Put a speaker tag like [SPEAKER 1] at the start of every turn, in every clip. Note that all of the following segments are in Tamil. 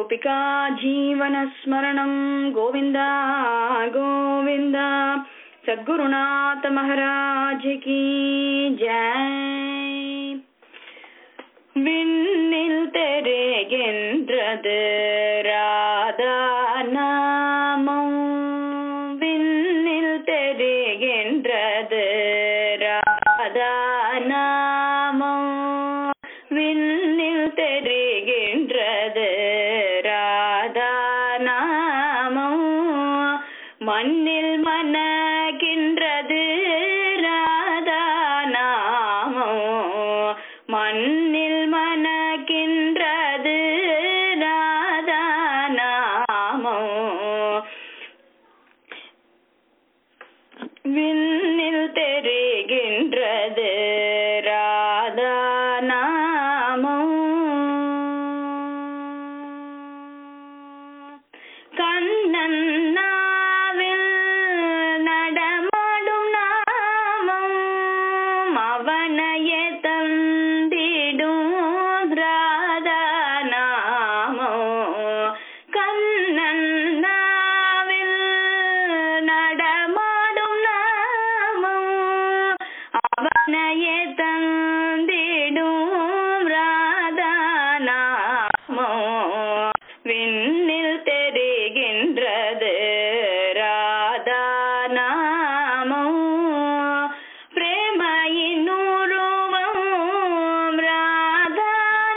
[SPEAKER 1] गोपिका जीवनस्मरणं गोविंद गोविंद। सद्गुरुनाथ महाराज की जय। விண்ணில் தெரிகின்றது ராதா நாமம், விண்ணில் தெரிகின்றது ராதா நாமம், விண்ணில் தெரிகின்றது ராதா நாமம், மண்ணில் மனகின்றது ராதா நாமம், மண்ணில் மனகின்றது ராதா நாமம், விண்ணில் தெரிகின்றது ராதா நாமம், கண்ணன் நாவில் நடமாடும் நாமம், அவனையே தந்திடும் ராதா நாமம், கண்ணன் நாவில் நடமாடும் நாமம், அவனையே தந்திடும் ராதா நாமம், விண்ணில் தெரிகின்றது ராதா நாமம், பிரேமையின் உருவம் ராதா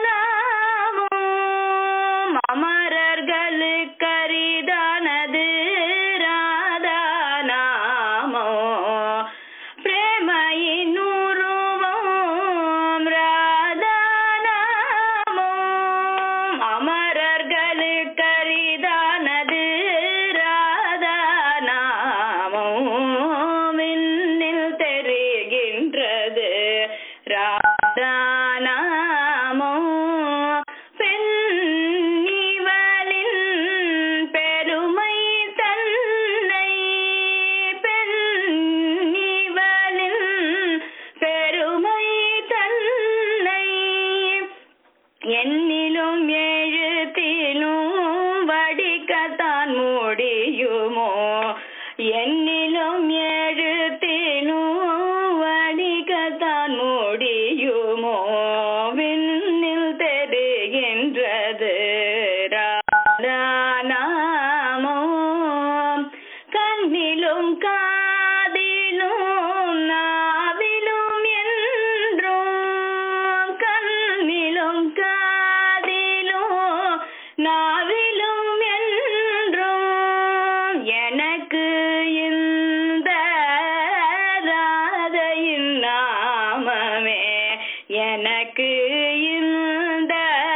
[SPEAKER 1] நாமம், அமரர்களுக்கு அரிதானது ராதா நாமம், பிரேமையின் உருவம் ராதா நாமம், அமரர்களுக்கு அரிதானது ராதா நாமம், விண்ணில் தெரிகின்றது ராதா நாமம், பெண்ணிவளின் பெருமை தன்னை, பெண்ணிவளின் பெருமை தன்னை, எண்ணிலும் எழுத்திலும் வடிக்கத்தான் முடியுமோ, எண்ணிலும் எழுத்திலும் வடிக்கத்தான் முடியுமோ, விண்ணில் தெரிகின்றது ராதா நாமம், கண்ணிலும் காதிலும் நாவிலும் என்றும், கண்ணிலும் காதிலும் நாவிலும் என்றும், எனக்கு இந்த ராதையின் நாமமே, எனக்கு இந்த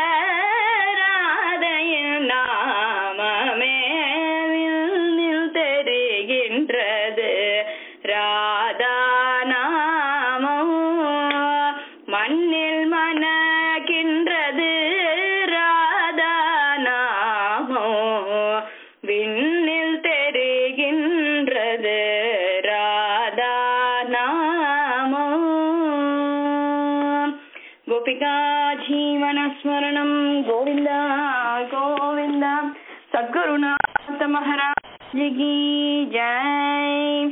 [SPEAKER 1] ராதையின் நாமமே, விண்ணில் தெரிகின்றது ராதா நாமம், மண்ணில் மனகின்றது ராதா நாமம், விண்ணில் தெரிகின்றது ராதா நாமம்। गोपिका जीवनस्मरणं गोविंद गोविंद। सद्गुरुनाथ महाराज की जय।